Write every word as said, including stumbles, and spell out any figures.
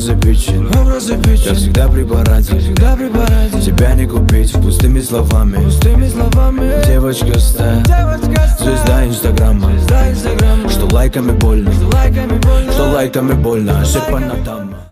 Образы печень, Образы печень, как всегда при параде, всегда при параде. тебя не купить пустыми словами, Пустыми словами. девочка стая, Девочка стая, звезда инстаграма, звезда инстаграма. что лайками больно, Лайками больно, что лайками больно, ошибка на там.